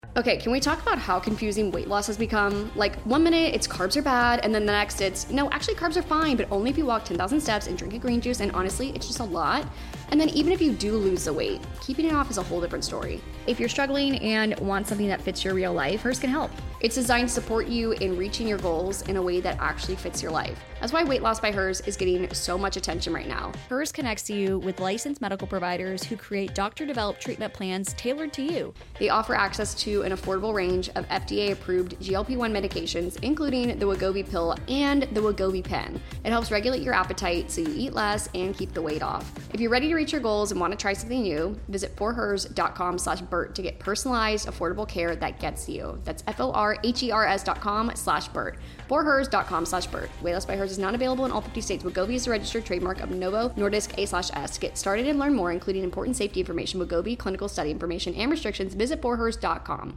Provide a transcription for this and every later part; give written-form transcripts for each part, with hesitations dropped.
Okay, can we talk about how confusing weight loss has become? Like, 1 minute it's carbs are bad, and then the next it's, no, actually carbs are fine, but only if you walk 10,000 steps and drink a green juice, and honestly, it's just a lot. And then even if you do lose the weight, keeping it off is a whole different story. If you're struggling and want something that fits your real life, Hers can help. It's designed to support you in reaching your goals in a way that actually fits your life. That's why Weight Loss by Hers is getting so much attention right now. Hers connects you with licensed medical providers who create doctor-developed treatment plans tailored to you. They offer access to an affordable range of FDA-approved GLP-1 medications, including the Wegovy pill and the Wegovy pen. It helps regulate your appetite so you eat less and keep the weight off. If you're ready to reach your goals and want to try something new, visit forhers.com/Bert to get personalized, affordable care that gets you. That's forhers.com/Bert. forhers.com/Bert. Weight Loss by Hers is not available in all 50 states. Wegovy is a registered trademark of Novo Nordisk A/S. To get started and learn more, including important safety information, Wegovy clinical study information, and restrictions, visit forhers.com.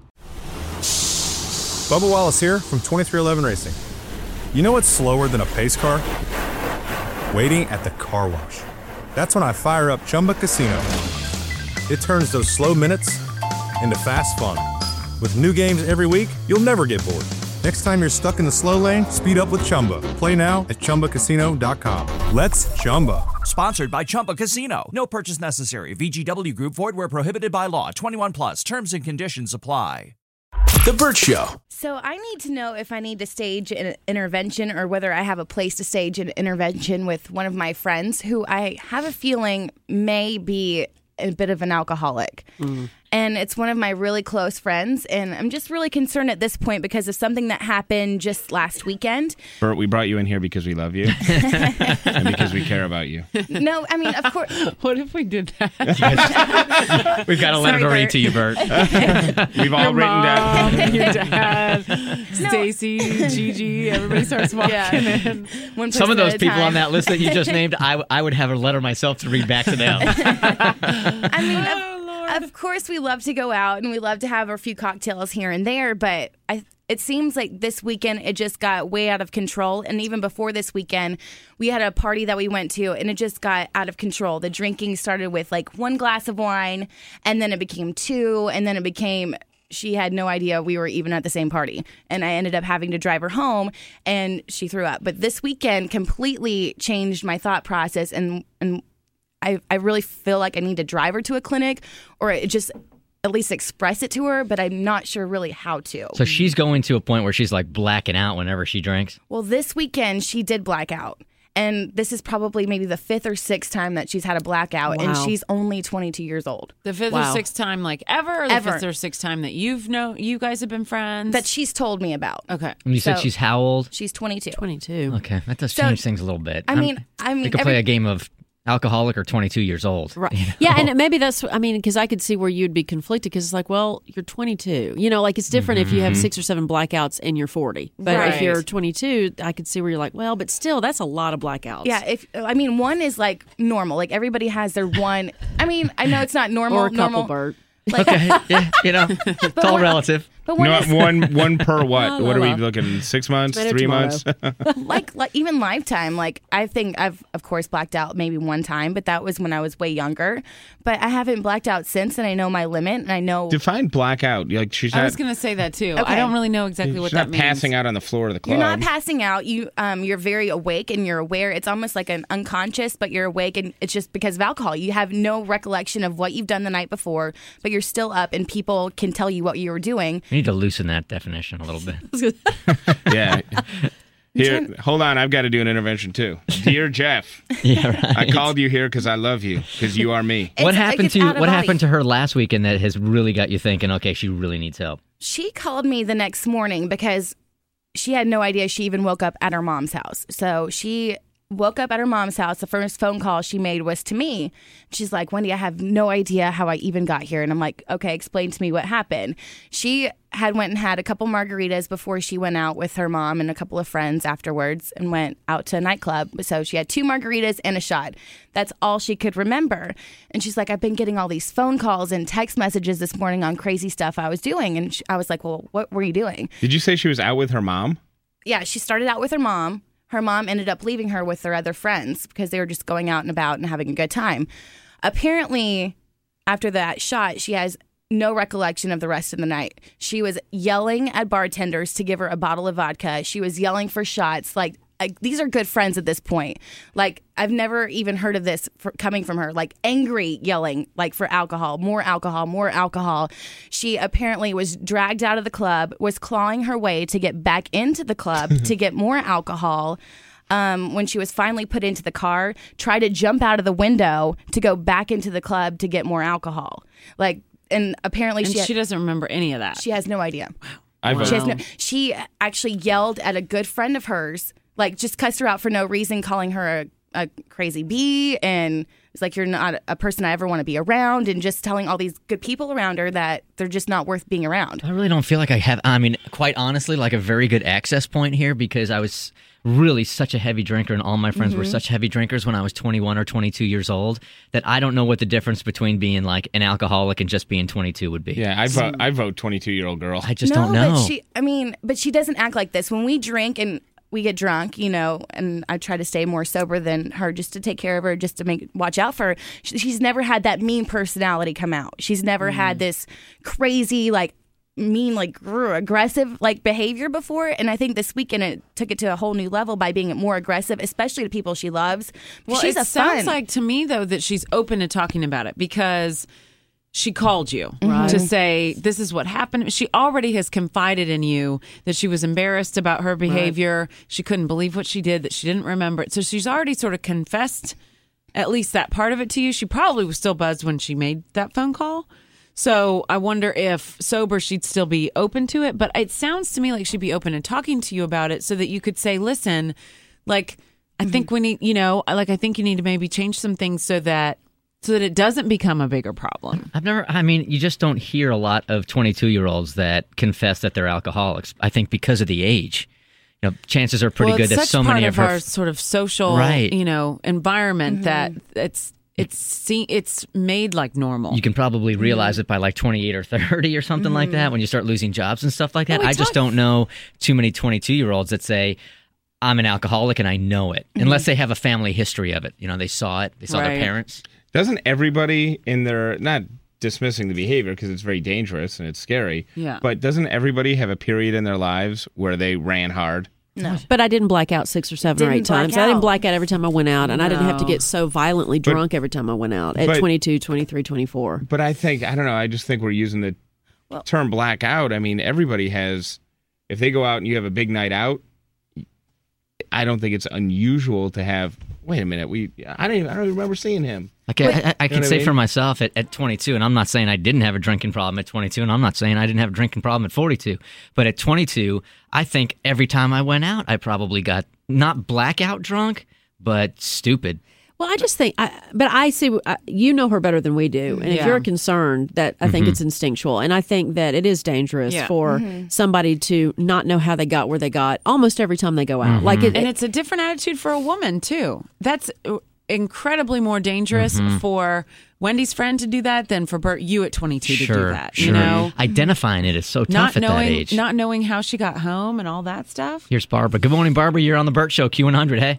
Bubba Wallace here from 2311 Racing. You know what's slower than a pace car? Waiting at the car wash. That's when I fire up Chumba Casino. It turns those slow minutes into fast fun. With new games every week, you'll never get bored. Next time you're stuck in the slow lane, speed up with Chumba. Play now at ChumbaCasino.com. Let's Chumba. Sponsored by Chumba Casino. No purchase necessary. VGW Group. Void where prohibited by law. 21 plus. Terms and conditions apply. The Bert Show. So I need to know if I need to stage an intervention or whether I have a place to stage an intervention with one of my friends who I have a feeling may be a bit of an alcoholic. And it's one of my really close friends, and I'm just really concerned at this point because of something that happened just last weekend. Bert, we brought you in here because we love you and because we care about you. No, I mean, of course. What if we did that? We've got a letter to read to you, Bert. We've all written down. Your dad, Stacy, Gigi, everybody starts walking in. Some of those people on that list that you just named, I would have a letter myself to read back to them. I mean, of course, we love to go out and we love to have a few cocktails here and there, but it seems like this weekend it just got way out of control. And even before this weekend, we had a party that we went to and it just got out of control. The drinking started with like 1 glass of wine, and then it became 2, and then it became... She had no idea we were even at the same party. And I ended up having to drive her home, and she threw up. But this weekend completely changed my thought process, and I really feel like I need to drive her to a clinic or just at least express it to her, but I'm not sure really how to. So she's going to a point where she's like blacking out whenever she drinks? Well, this weekend she did black out. And this is probably maybe the 5th or 6th time that she's had a blackout, and she's only 22 years old. The 5th or 6th time, like ever, or the 5th or 6th time that you guys have been friends? That she's told me about. Okay. And you said she's how old? She's 22. 22. Okay, that does change things a little bit. I mean, we could play a game of alcoholic or 22 years old. Right. You know? Yeah, and maybe that's, I mean, because I could see where you'd be conflicted because it's like, well, you're 22. You know, like it's different if you have 6 or 7 blackouts and you're 40. But if you're 22, I could see where you're like, well, but still, that's a lot of blackouts. Yeah, one is like normal. Like everybody has their one. I mean, I know it's not normal. Or a couple, Bert. Like, okay, yeah, you know, it's all relative. But one per what? What are we looking? 6 months? 3 months? like even lifetime. Like I think I've of course blacked out maybe one time, but that was when I was way younger. But I haven't blacked out since, and I know my limit, and I know. Define blackout. Like she's. I was going to say that too. Okay. I don't really know exactly what that means. She's not passing out on the floor of the club. You're not passing out. You're very awake and you're aware. It's almost like an unconscious, but you're awake, and it's just because of alcohol. You have no recollection of what you've done the night before, but you're still up, and people can tell you what you were doing. You need to loosen that definition a little bit. Yeah. Here, hold on. I've got to do an intervention too. Dear Jeff, yeah, right. I called you here because I love you, because you are me. What happened to her last weekend that has really got you thinking, okay, she really needs help? She called me the next morning because she had no idea she even woke up at her mom's house. So she woke up at her mom's house. The first phone call she made was to me. She's like, Wendy, I have no idea how I even got here. And I'm like, okay, explain to me what happened. She went and had a couple margaritas before she went out with her mom and a couple of friends afterwards and went out to a nightclub. So she had 2 margaritas and a shot. That's all she could remember. And she's like, I've been getting all these phone calls and text messages this morning on crazy stuff I was doing. And I was like, well, what were you doing? Did you say she was out with her mom? Yeah, she started out with her mom. Her mom ended up leaving her with their other friends because they were just going out and about and having a good time. Apparently, after that shot, she has no recollection of the rest of the night. She was yelling at bartenders to give her a bottle of vodka. She was yelling for shots. Like, these are good friends at this point. Like, I've never even heard of this coming from her. Like, angry yelling, like, for alcohol, more alcohol, more alcohol. She apparently was dragged out of the club, was clawing her way to get back into the club to get more alcohol. When she was finally put into the car, tried to jump out of the window to go back into the club to get more alcohol. Like, and apparently she doesn't remember any of that. She has no idea. Wow. She actually yelled at a good friend of hers, like just cussed her out for no reason, calling her a crazy bee, and it's like, you're not a person I ever want to be around, and just telling all these good people around her that they're just not worth being around. I really don't feel like I have, quite honestly, like a very good access point here, because I was really such a heavy drinker, and all my friends were such heavy drinkers when I was 21 or 22 years old, that I don't know what the difference between being like an alcoholic and just being 22 would be. Yeah, I vote 22-year-old girl. I just don't know. But she doesn't act like this. When we drink and we get drunk, and I try to stay more sober than her just to take care of her, just to watch out for her. She's never had that mean personality come out. She's never had this crazy, like, mean, like, aggressive, like, behavior before. And I think this weekend it took it to a whole new level by being more aggressive, especially to people she loves. Well, she's it sounds like to me, though, that she's open to talking about it, because she called you to say, this is what happened. She already has confided in you that she was embarrassed about her behavior. Right. She couldn't believe what she did, that she didn't remember it. So she's already sort of confessed at least that part of it to you. She probably was still buzzed when she made that phone call. So I wonder if sober she'd still be open to it. But it sounds to me like she'd be open to talking to you about it, so that you could say, listen, like, I think we need, I think you need to maybe change some things so that it doesn't become a bigger problem. You just don't hear a lot of 22-year-olds that confess that they're alcoholics. I think because of the age. Chances are pretty good that so many of our sort of social, environment that it's made like normal. You can probably realize it by like 28 or 30 or something like that, when you start losing jobs and stuff like that. I just don't know too many 22-year-olds that say, I'm an alcoholic and I know it, unless they have a family history of it. They saw it. They saw their parents. Doesn't everybody not dismissing the behavior, because it's very dangerous and it's scary, but doesn't everybody have a period in their lives where they ran hard? No. But I didn't black out 6 or 7 or 8 times. I didn't black out every time I went out, and I didn't have to get so violently drunk every time I went out at 22, 23, 24. But I don't know, I just think we're using the term blackout. I mean, everybody has, if they go out and you have a big night out, I don't think it's unusual to have, wait a minute, I don't even remember seeing him. I can say for myself at 22, and I'm not saying I didn't have a drinking problem at 22, and I'm not saying I didn't have a drinking problem at 42, but at 22, I think every time I went out, I probably got not blackout drunk, but stupid. Well, I just think, but I see, you know her better than we do. And if you're concerned, that I think it's instinctual. And I think that it is dangerous for somebody to not know how they got where they got almost every time they go out. And it's a different attitude for a woman, too. That's incredibly more dangerous for Wendy's friend to do that than for you at 22 to do that. Sure. Identifying it is so tough at that age. Not knowing how she got home and all that stuff. Here's Barbara. Good morning, Barbara. You're on the Burt Show, Q100. Hey.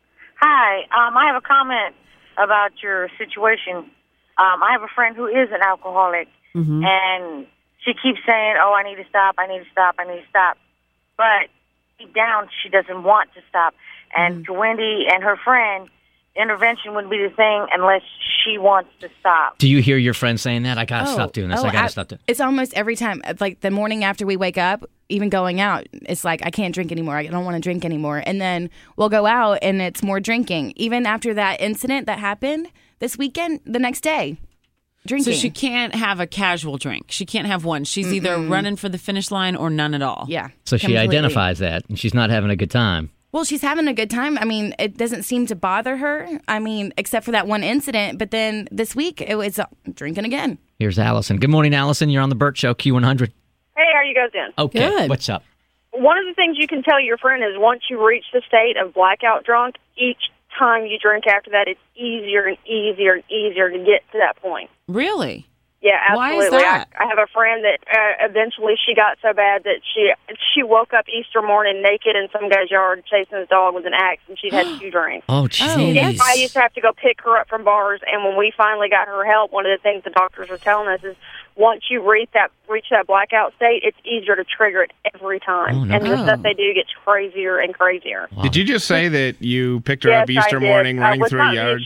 Hi. I have a comment about your situation. I have a friend who is an alcoholic, and she keeps saying, oh, I need to stop, I need to stop, I need to stop. But deep down, she doesn't want to stop. And to Wendy and her friend, intervention would be the thing unless she wants to stop. Do you hear your friend saying that? I got to stop doing this. I got to stop doing this. It's almost every time. Like the morning after we wake up, even going out, it's like, I can't drink anymore. I don't want to drink anymore. And then we'll go out and it's more drinking. Even after that incident that happened this weekend, the next day, drinking. So she can't have a casual drink. She can't have one. She's either running for the finish line or none at all. Yeah. So she identifies that and she's not having a good time. Well, she's having a good time. I mean, it doesn't seem to bother her. I mean, except for that one incident. But then this week, it was drinking again. Here's Allison. Good morning, Allison. You're on the Burt Show, Q100. Hey, how are you guys doing? Okay. Good. What's up? One of the things you can tell your friend is once you reach the state of blackout drunk, each time you drink after that, it's easier and easier and easier to get to that point. Really? Yeah, absolutely. Why is that? I have a friend that eventually she got so bad that she woke up Easter morning naked in some guy's yard chasing his dog with an axe, and she'd had 2 drinks. Oh, jeez. I used to have to go pick her up from bars, and when we finally got her help, one of the things the doctors were telling us is once you reach that blackout state, it's easier to trigger it every time. Oh, no. And the stuff they do gets crazier and crazier. Wow. Did you just say that you picked her up Easter morning running through a yard?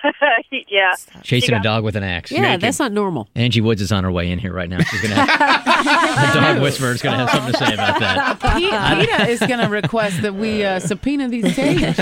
Yeah. Chasing a dog with an axe. Yeah, Naked. that's not normal. Angie Woods is on her way in here right now. She's going to the dog whisperer is going to have something to say about that. PETA is going to request that we subpoena these tapes.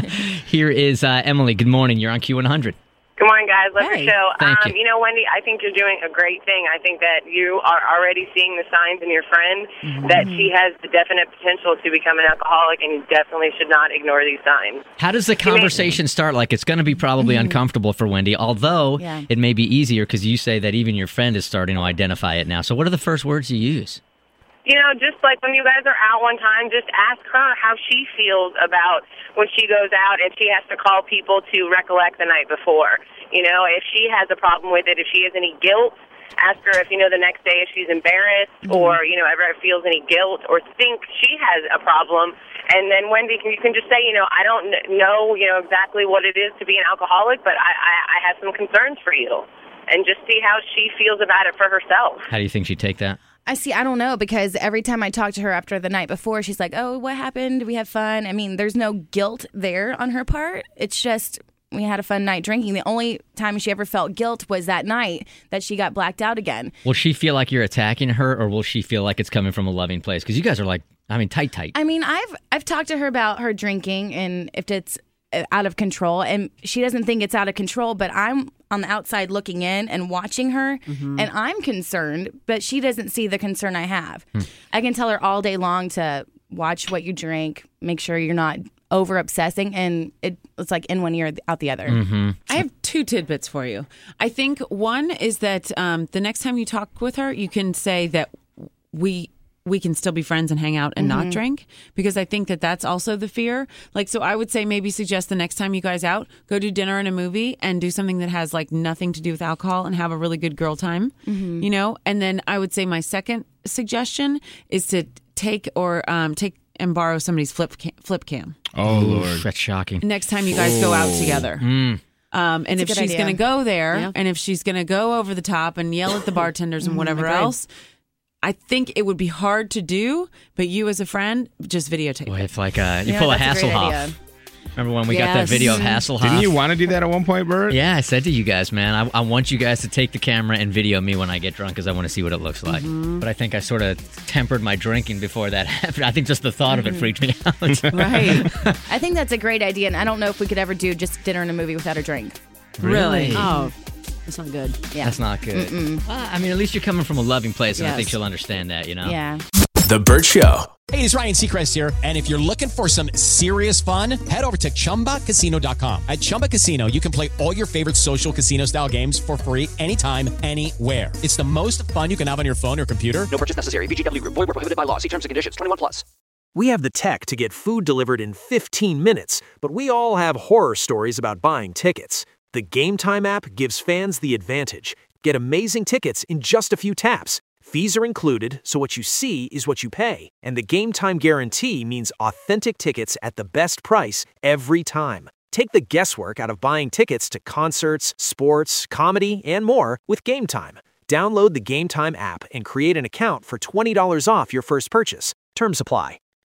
Here is Emily. Good morning. You're on Q100. Good morning, guys. Love your show. Thank you. You know, Wendy, I think you're doing a great thing. I think that you are already seeing the signs in your friend that she has the definite potential to become an alcoholic, and you definitely should not ignore these signs. How does the conversation start? Like, it's going to be probably uncomfortable for Wendy, although it may be easier because you say that even your friend is starting to identify it now. So what are the first words you use? You know, just like when you guys are out one time, just ask her how she feels about when she goes out and she has to call people to recollect the night before. You know, if she has a problem with it, if she has any guilt, ask her if, you know, the next day if she's embarrassed or, you know, ever feels any guilt or think she has a problem. And then, Wendy, you can just say, you know, I don't know, you know, exactly what it is to be an alcoholic, but I have some concerns for you. And just see how she feels about it for herself. How do you think she'd take that? I don't know, because every time I talk to her after the night before, she's like, oh, what happened? Did we have fun? I mean, there's no guilt there on her part. It's just we had a fun night drinking. The only time she ever felt guilt was that night that she got blacked out again. Will she feel like you're attacking her, or will she feel like it's coming from a loving place? Because you guys are like, I mean, tight. I mean, I've talked to her about her drinking and if it's out of control, and she doesn't think it's out of control, but I'm on the outside looking in and watching her, and I'm concerned, but she doesn't see the concern I have. I can tell her all day long to watch what you drink, make sure you're not over obsessing, and it's like in one ear, out the other. I have 2 tidbits for you. I think one is that the next time you talk with her, you can say that we can still be friends and hang out and not drink, because I think that that's also the fear. Like, so I would say maybe suggest the next time you guys out, go do dinner and a movie and do something that has like nothing to do with alcohol and have a really good girl time, you know? And then I would say my second suggestion is to take and borrow somebody's flip cam. Oh, Lord. That's shocking. Next time you guys go out together. And if she's going to go there and if she's going to go over the top and yell at the bartenders and whatever else, I think it would be hard to do, but you as a friend, just videotape it. It's like you pull a Hasselhoff. Remember when we got that video of Hasselhoff? Didn't you want to do that at one point, Bert? Yeah, I said to you guys, man, I want you guys to take the camera and video me when I get drunk because I want to see what it looks like. But I think I sort of tempered my drinking before that happened. I think just the thought of it freaked me out. Right. I think that's a great idea, and I don't know if we could ever do just dinner and a movie without a drink. Really? Oh, that's not good. Yeah. That's not good. Well, I mean, at least you're coming from a loving place, and I think she'll understand that, you know? Yeah. The Bert Show. Hey, it's Ryan Seacrest here. And if you're looking for some serious fun, head over to ChumbaCasino.com. At Chumba Casino, you can play all your favorite social casino-style games for free anytime, anywhere. It's the most fun you can have on your phone or computer. No purchase necessary. VGW Group. Void where prohibited by law. See terms and conditions. 21+. We have the tech to get food delivered in 15 minutes, but we all have horror stories about buying tickets. The Game Time app gives fans the advantage. Get amazing tickets in just a few taps. Fees are included, so what you see is what you pay. And the Game Time guarantee means authentic tickets at the best price every time. Take the guesswork out of buying tickets to concerts, sports, comedy, and more with Game Time. Download the Game Time app and create an account for $20 off your first purchase. Terms apply.